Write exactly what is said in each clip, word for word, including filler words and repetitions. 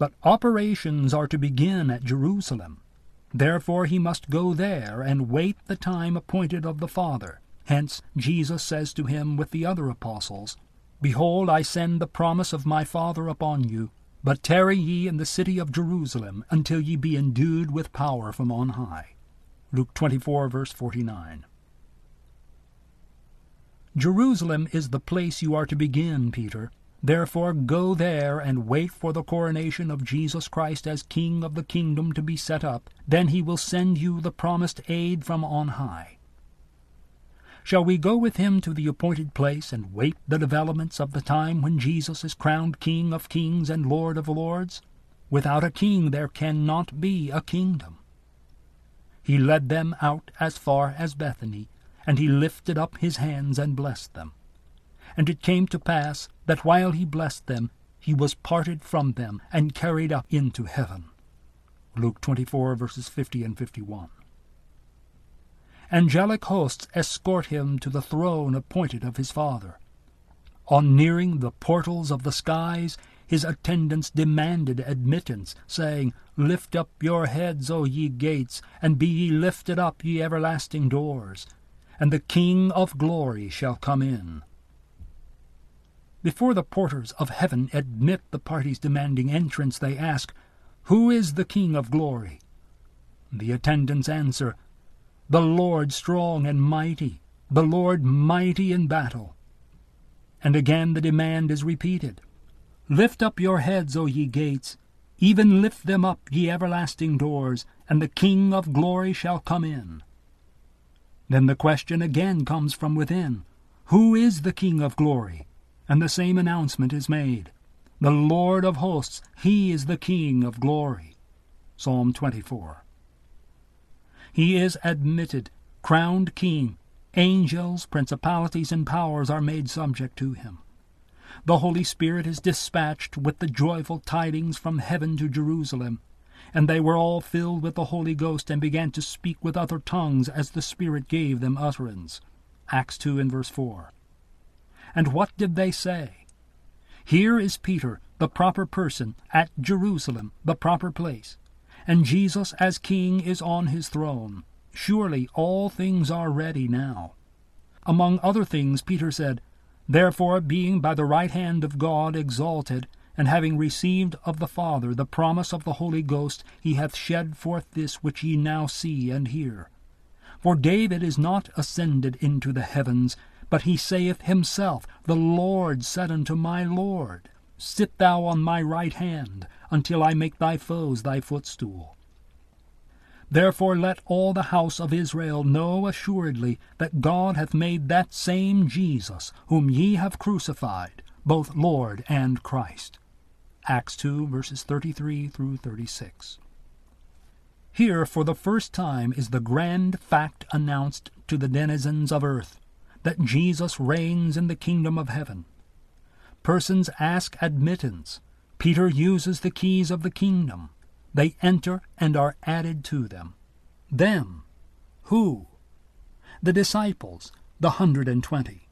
But operations are to begin at Jerusalem. Therefore he must go there and wait the time appointed of the Father. Hence Jesus says to him with the other apostles, Behold, I send the promise of my Father upon you, but tarry ye in the city of Jerusalem until ye be endued with power from on high. Luke twenty-four, verse forty-nine. Jerusalem is the place you are to begin, Peter. Therefore go there and wait for the coronation of Jesus Christ as King of the kingdom to be set up. Then he will send you the promised aid from on high. Shall we go with him to the appointed place and wait the developments of the time when Jesus is crowned King of kings and Lord of lords? Without a king there cannot be a kingdom. He led them out as far as Bethany, and he lifted up his hands and blessed them. And it came to pass that while he blessed them, he was parted from them and carried up into heaven. Luke twenty-four, verses fifty and fifty-one. Angelic hosts escort him to the throne appointed of his Father. On nearing the portals of the skies, his attendants demanded admittance, saying, Lift up your heads, O ye gates, and be ye lifted up, ye everlasting doors, and the King of glory shall come in. Before the porters of heaven admit the parties demanding entrance, they ask, Who is the King of glory? The attendants answer, The Lord strong and mighty, the Lord mighty in battle. And again the demand is repeated, Lift up your heads, O ye gates, even lift them up, ye everlasting doors, and the King of glory shall come in. Then the question again comes from within, Who is the King of glory? And the same announcement is made, The Lord of hosts, he is the King of glory. Psalm twenty-four. He is admitted, crowned king. Angels, principalities, and powers are made subject to him. The Holy Spirit is dispatched with the joyful tidings from heaven to Jerusalem, and they were all filled with the Holy Ghost and began to speak with other tongues as the Spirit gave them utterance. Acts two and verse four. And what did they say? Here is Peter, the proper person, at Jerusalem, the proper place, and Jesus as King is on his throne. Surely all things are ready now. Among other things, Peter said, Therefore, being by the right hand of God exalted, and having received of the Father the promise of the Holy Ghost, he hath shed forth this which ye now see and hear. For David is not ascended into the heavens, but he saith himself, The Lord said unto my Lord, Sit thou on my right hand, until I make thy foes thy footstool. Therefore let all the house of Israel know assuredly that God hath made that same Jesus, whom ye have crucified, both Lord and Christ. Acts two, verses thirty-three through thirty-six. Here, for the first time, is the grand fact announced to the denizens of earth, that Jesus reigns in the kingdom of heaven. Persons ask admittance. Peter uses the keys of the kingdom. They enter and are added to them. Them. Who? The disciples, the hundred and twenty.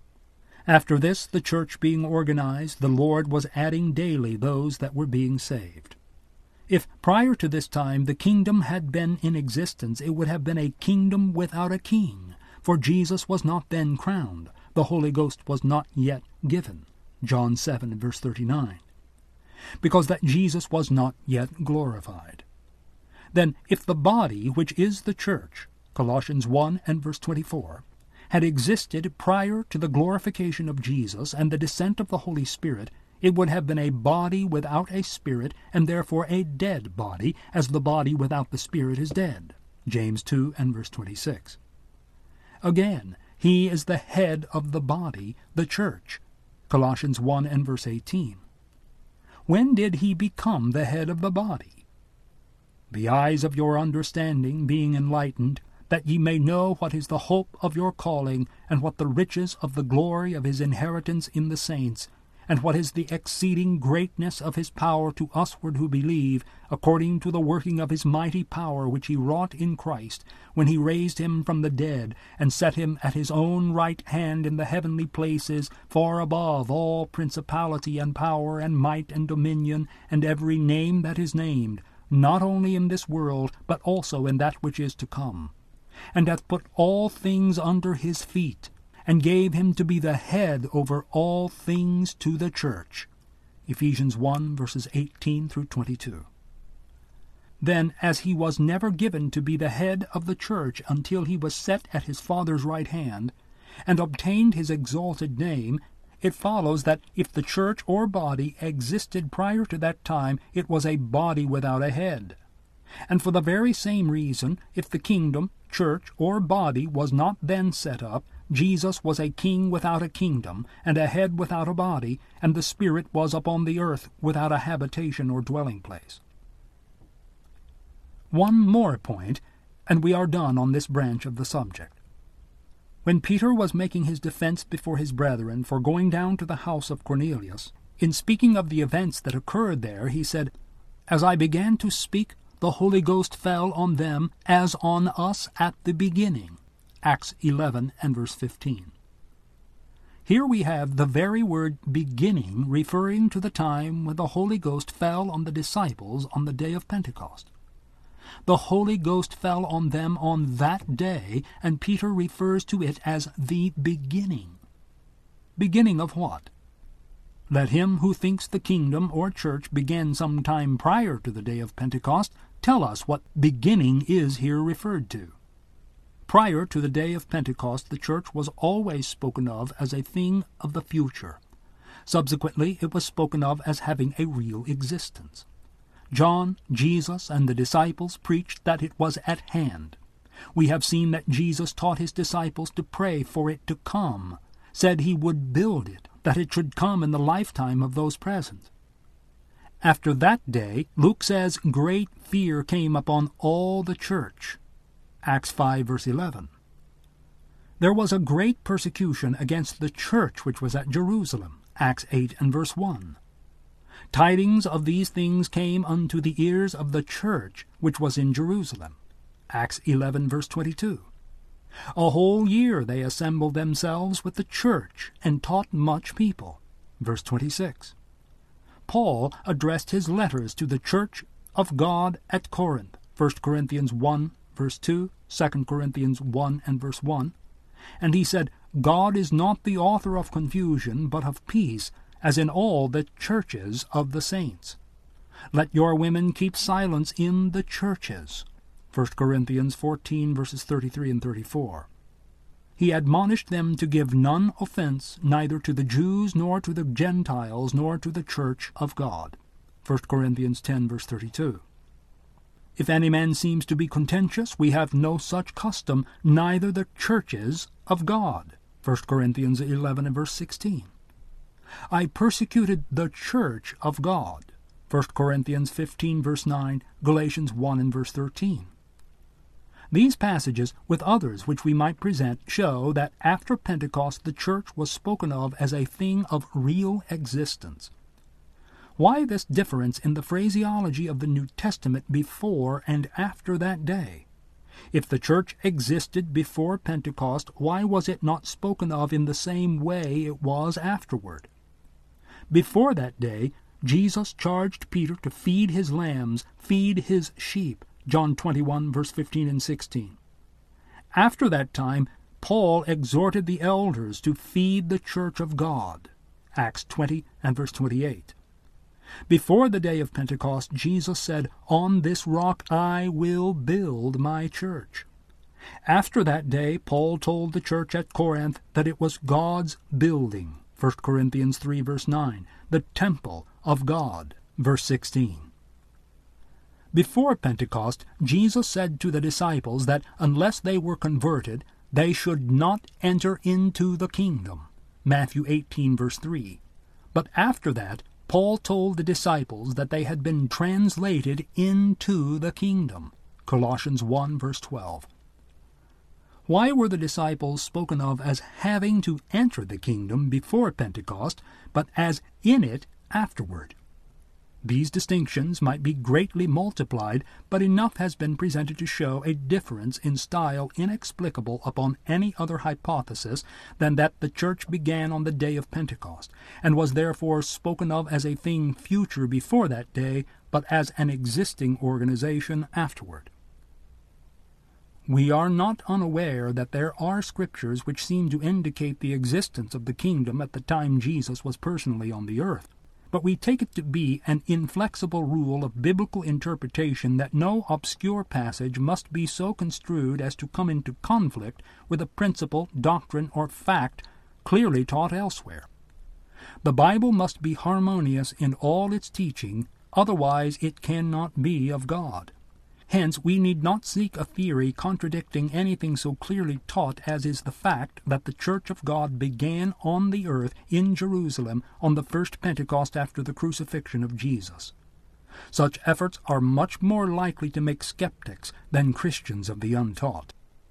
After this, the church being organized, the Lord was adding daily those that were being saved. If prior to this time the kingdom had been in existence, it would have been a kingdom without a king, for Jesus was not then crowned, the Holy Ghost was not yet given. John seven, verse thirty-nine. Because that Jesus was not yet glorified. Then, if the body, which is the church, Colossians one and verse twenty-four, had existed prior to the glorification of Jesus and the descent of the Holy Spirit, it would have been a body without a spirit, and therefore a dead body, as the body without the spirit is dead. James two and verse twenty-six. Again, he is the head of the body, the church. Colossians one and verse eighteen. When did he become the head of the body? The eyes of your understanding being enlightened, that ye may know what is the hope of your calling, and what the riches of the glory of his inheritance in the saints, And what is the exceeding greatness of his power to usward who believe, according to the working of his mighty power which he wrought in Christ, when he raised him from the dead, and set him at his own right hand in the heavenly places, far above all principality and power and might and dominion, and every name that is named, not only in this world, but also in that which is to come, and hath put all things under his feet, and gave him to be the head over all things to the church. Ephesians one, verses eighteen through twenty-two. Then, as he was never given to be the head of the church until he was set at his Father's right hand, and obtained his exalted name, it follows that if the church or body existed prior to that time, it was a body without a head. And for the very same reason, if the kingdom, church, or body was not then set up, Jesus was a king without a kingdom, and a head without a body, and the Spirit was upon the earth without a habitation or dwelling place. One more point, and we are done on this branch of the subject. When Peter was making his defense before his brethren for going down to the house of Cornelius, in speaking of the events that occurred there, he said, "As I began to speak, the Holy Ghost fell on them as on us at the beginning." Acts eleven and verse fifteen. Here we have the very word beginning referring to the time when the Holy Ghost fell on the disciples on the day of Pentecost. The Holy Ghost fell on them on that day, and Peter refers to it as the beginning. Beginning of what? Let him who thinks the kingdom or church began some time prior to the day of Pentecost tell us what beginning is here referred to. Prior to the day of Pentecost, the church was always spoken of as a thing of the future. Subsequently, it was spoken of as having a real existence. John, Jesus, and the disciples preached that it was at hand. We have seen that Jesus taught his disciples to pray for it to come, said he would build it, that it should come in the lifetime of those present. After that day, Luke says, great fear came upon all the church. Acts five, verse eleven. There was a great persecution against the church which was at Jerusalem. Acts eight and verse one. Tidings of these things came unto the ears of the church which was in Jerusalem. Acts eleven, verse twenty-two. A whole year they assembled themselves with the church, and taught much people. Verse twenty-six. Paul addressed his letters to the church of God at Corinth. First Corinthians one, verse two, Second Corinthians one and verse one. And he said, God is not the author of confusion, but of peace, as in all the churches of the saints. Let your women keep silence in the churches. First Corinthians fourteen, verses thirty-three and thirty-four. He admonished them to give none offense, neither to the Jews, nor to the Gentiles, nor to the church of God. First Corinthians ten, verse thirty-two. If any man seems to be contentious, we have no such custom, neither the churches of God. First Corinthians eleven and verse sixteen. I persecuted the church of God. First Corinthians fifteen, verse nine, Galatians one and verse thirteen. These passages, with others which we might present, show that after Pentecost the church was spoken of as a thing of real existence. Why this difference in the phraseology of the New Testament before and after that day? If the church existed before Pentecost, why was it not spoken of in the same way it was afterward? Before that day, Jesus charged Peter to feed his lambs, feed his sheep, John twenty-one, verse fifteen and sixteen. After that time, Paul exhorted the elders to feed the church of God, Acts twenty and verse twenty-eight. Before the day of Pentecost, Jesus said, On this rock I will build my church. After that day, Paul told the church at Corinth that it was God's building, First Corinthians three, verse nine, the temple of God, verse sixteen. Before Pentecost, Jesus said to the disciples that unless they were converted, they should not enter into the kingdom, Matthew eighteen, verse three. But after that, Paul told the disciples that they had been translated into the kingdom, Colossians one, verse twelve. Why were the disciples spoken of as having to enter the kingdom before Pentecost, but as in it afterward? These distinctions might be greatly multiplied, but enough has been presented to show a difference in style inexplicable upon any other hypothesis than that the church began on the day of Pentecost, and was therefore spoken of as a thing future before that day, but as an existing organization afterward. We are not unaware that there are scriptures which seem to indicate the existence of the kingdom at the time Jesus was personally on the earth. But we take it to be an inflexible rule of biblical interpretation that no obscure passage must be so construed as to come into conflict with a principle, doctrine, or fact clearly taught elsewhere. The Bible must be harmonious in all its teaching, otherwise it cannot be of God. Hence, we need not seek a theory contradicting anything so clearly taught as is the fact that the Church of God began on the earth in Jerusalem on the first Pentecost after the crucifixion of Jesus. Such efforts are much more likely to make skeptics than Christians of the untaught.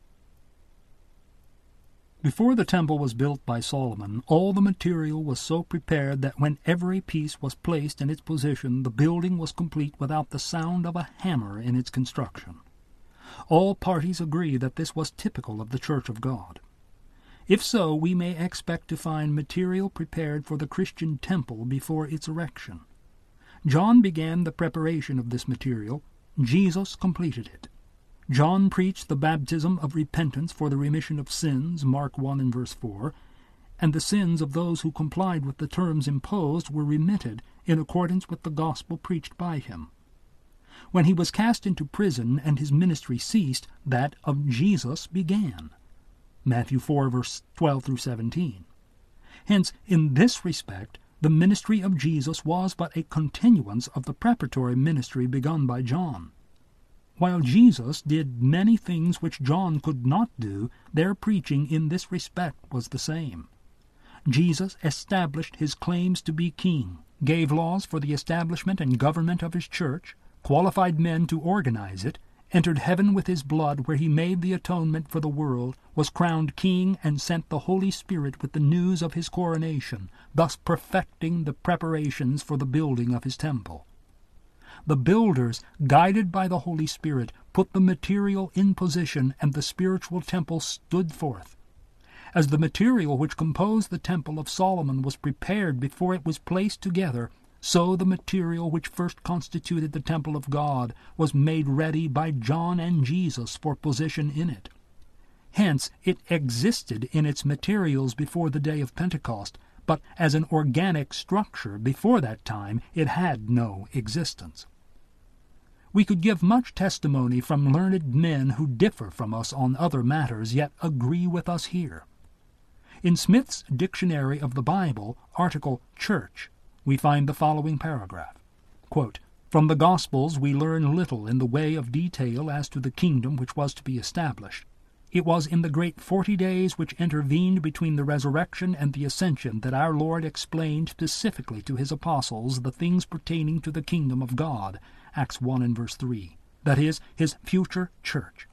Before the temple was built by Solomon, all the material was so prepared that when every piece was placed in its position, the building was complete without the sound of a hammer in its construction. All parties agree that this was typical of the Church of God. If so, we may expect to find material prepared for the Christian temple before its erection. John began the preparation of this material. Jesus completed it. John preached the baptism of repentance for the remission of sins, Mark one and verse four, and the sins of those who complied with the terms imposed were remitted in accordance with the gospel preached by him. When he was cast into prison and his ministry ceased, that of Jesus began, Matthew four, verse twelve through seventeen. Hence, in this respect, the ministry of Jesus was but a continuance of the preparatory ministry begun by John. While Jesus did many things which John could not do, their preaching in this respect was the same. Jesus established his claims to be king, gave laws for the establishment and government of his church, qualified men to organize it, entered heaven with his blood where he made the atonement for the world, was crowned king, and sent the Holy Spirit with the news of his coronation, thus perfecting the preparations for the building of his temple. The builders, guided by the Holy Spirit, put the material in position, and the spiritual temple stood forth. As the material which composed the temple of Solomon was prepared before it was placed together, so the material which first constituted the temple of God was made ready by John and Jesus for position in it. Hence it existed in its materials before the day of Pentecost, but as an organic structure before that time it had no existence. We could give much testimony from learned men who differ from us on other matters, yet agree with us here. In Smith's Dictionary of the Bible, article Church, we find the following paragraph. Quote, "From the Gospels we learn little in the way of detail as to the kingdom which was to be established. It was in the great forty days which intervened between the resurrection and the ascension that our Lord explained specifically to his apostles the things pertaining to the kingdom of God, Acts one and verse three, that is, his future church."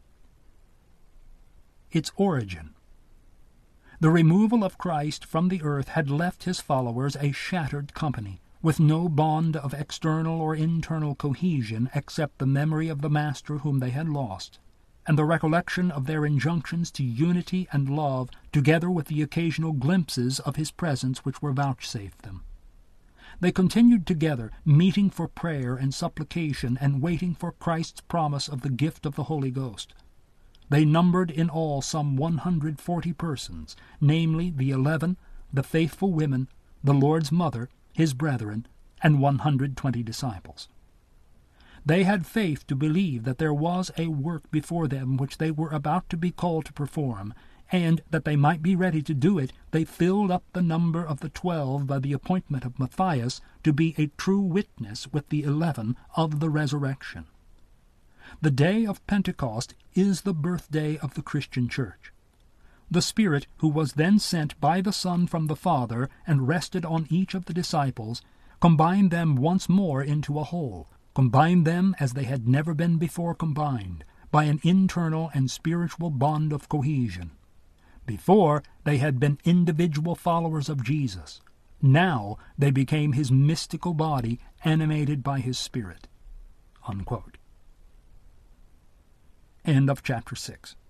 Its origin. The removal of Christ from the earth had left his followers a shattered company, with no bond of external or internal cohesion except the memory of the Master whom they had lost, and the recollection of their injunctions to unity and love, together with the occasional glimpses of his presence which were vouchsafed them. They continued together, meeting for prayer and supplication, and waiting for Christ's promise of the gift of the Holy Ghost. They numbered in all some one hundred forty persons, namely the eleven, the faithful women, the Lord's mother, his brethren, and one hundred twenty disciples. They had faith to believe that there was a work before them which they were about to be called to perform, and that they might be ready to do it, they filled up the number of the twelve by the appointment of Matthias to be a true witness with the eleven of the resurrection. The day of Pentecost is the birthday of the Christian Church. The Spirit, who was then sent by the Son from the Father and rested on each of the disciples, combined them once more into a whole, combined them as they had never been before combined, by an internal and spiritual bond of cohesion. Before, they had been individual followers of Jesus. Now they became his mystical body, animated by his spirit." Unquote. End of chapter six.